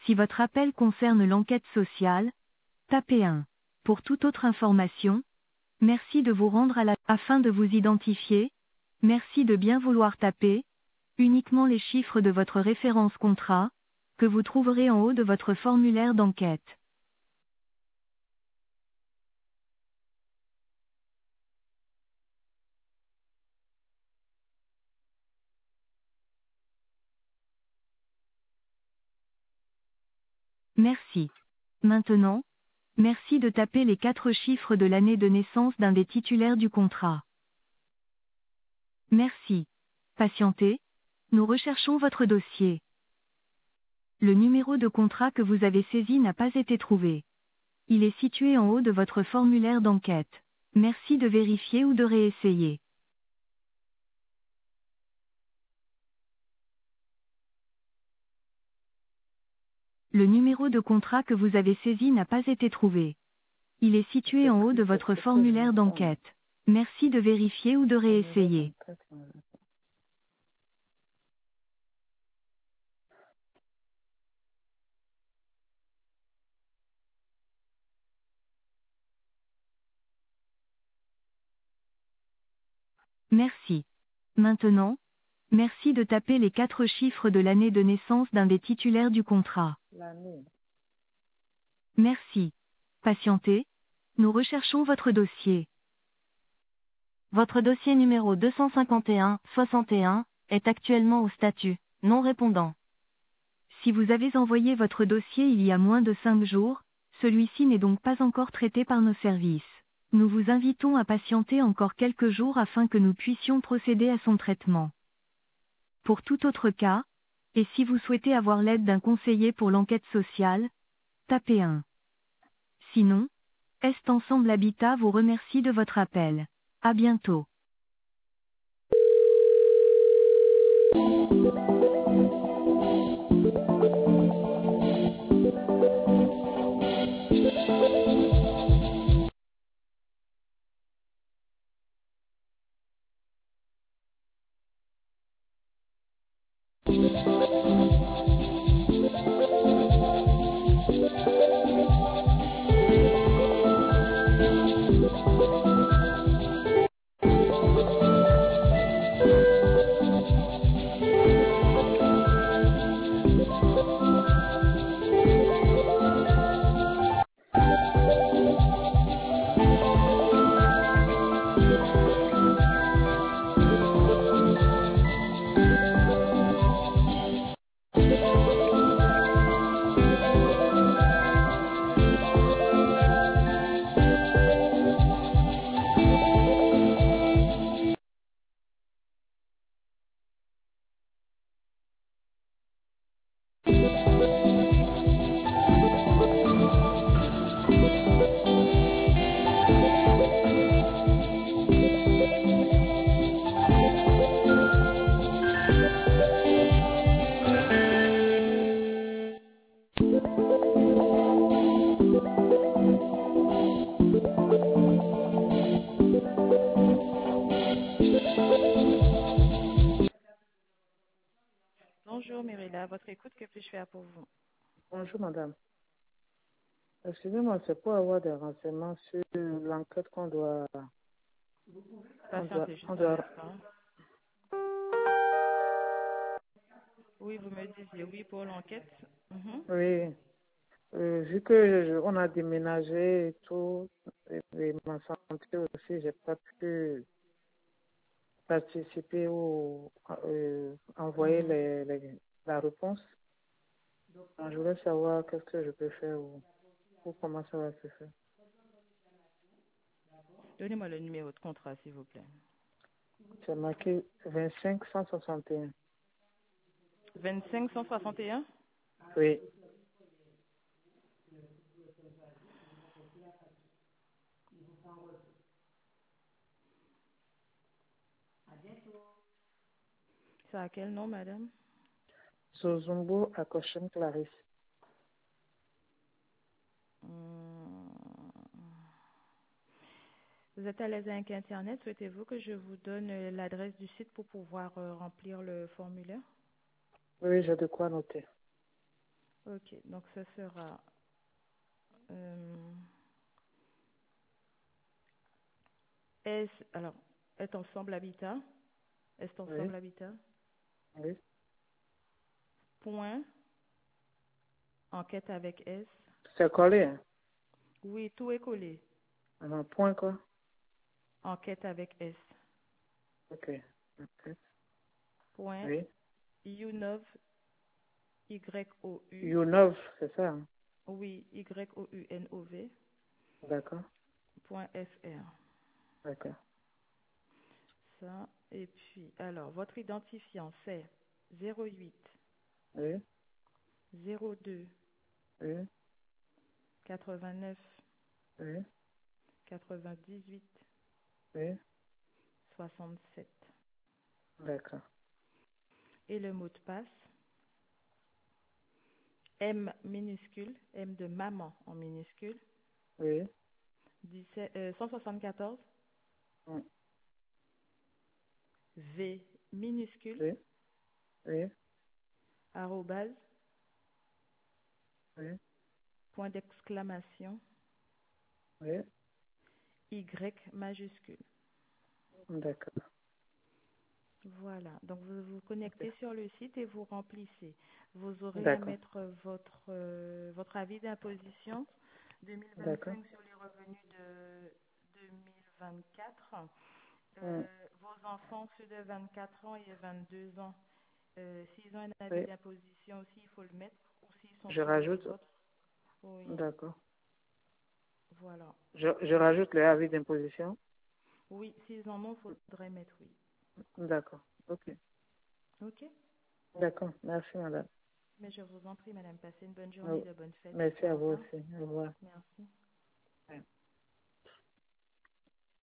Si votre appel concerne l'enquête sociale, tapez 1. Pour toute autre information, merci de vous rendre à la... Afin de vous identifier, merci de bien vouloir taper uniquement les chiffres de votre référence contrat, que vous trouverez en haut de votre formulaire d'enquête. Merci. Maintenant, merci de taper les 4 chiffres de l'année de naissance d'un des titulaires du contrat. Merci. Patientez. Nous recherchons votre dossier. Le numéro de contrat que vous avez saisi n'a pas été trouvé. Il est situé en haut de votre formulaire d'enquête. Merci de vérifier ou de réessayer. Le numéro de contrat que vous avez saisi n'a pas été trouvé. Il est situé en haut de votre formulaire d'enquête. Merci de vérifier ou de réessayer. Merci. Maintenant, merci de taper les 4 chiffres de l'année de naissance d'un des titulaires du contrat. L'année. Merci. Patientez. Nous recherchons votre dossier. Votre dossier numéro 251-61 est actuellement au statut non répondant. Si vous avez envoyé votre dossier il y a moins de 5 jours, celui-ci n'est donc pas encore traité par nos services. Nous vous invitons à patienter encore quelques jours afin que nous puissions procéder à son traitement. Pour tout autre cas, et si vous souhaitez avoir l'aide d'un conseiller pour l'enquête sociale, tapez 1. Sinon, Est Ensemble Habitat vous remercie de votre appel. À bientôt. Bonjour Myrilla, votre écoute, que puis-je faire pour vous? Bonjour madame. Excusez-moi, c'est pour avoir des renseignements sur l'enquête Patientez juste qu'on un doit... instant. Oui, vous me disiez oui pour l'enquête. Mhm. Oui, vu que on a déménagé et tout, et ma santé aussi, j'ai pas pu participer ou envoyer Mhm. la réponse. Donc, je voulais savoir qu'est-ce que je peux faire ou comment ça va se faire. Donnez-moi le numéro de contrat, s'il vous plaît. C'est marqué 25 161. 25 161. Oui, C'est à quel nom, madame? Zozumbo Akoshem Clarisse. Hum. Vous êtes à l'aise avec Internet? Souhaitez-vous que je vous donne l'adresse du site pour pouvoir remplir le formulaire? Oui, j'ai de quoi noter. Ok, donc ce sera alors, est ensemble habitat, est Oui, ensemble habitat, oui. point, enquête avec S. C'est collé, hein? Oui, tout est collé. Un point, quoi? Enquête avec S. Ok. Ok. Point, Oui. U9, Y-O-U, U9, c'est ça, hein? oui, Y-O-U-N-O-V, D'accord. point F-R. D'accord. Ça, et puis, alors, votre identifiant, c'est 08 Oui, 02 oui, 89 oui, 98 oui. 67. D'accord. Et le mot de passe, M minuscule, M de maman en minuscule, Oui. 174, Mm. V minuscule, Oui, oui, arrobase, oui, point d'exclamation, oui. Y majuscule. D'accord. Voilà, donc vous vous connectez Ok. sur le site et vous remplissez. Vous aurez à D'accord. mettre votre avis d'imposition D'accord. 2025 sur les revenus de 2024. Mm. Vos enfants, ceux de 24 ans et 22 ans, s'ils ont un avis Oui. d'imposition aussi, il faut le mettre, ou s'ils sont Je plus vieux que rajoute. d'autres. Oui, D'accord. voilà. Je rajoute le avis d'imposition. Oui, s'ils en ont, il faudrait mettre oui. D'accord. Ok. Ok? D'accord. Merci, madame. Mais je vous en prie, madame, passez une bonne journée, Oh, de bonnes fêtes. merci Au à vous revoir. aussi. Au revoir. Merci.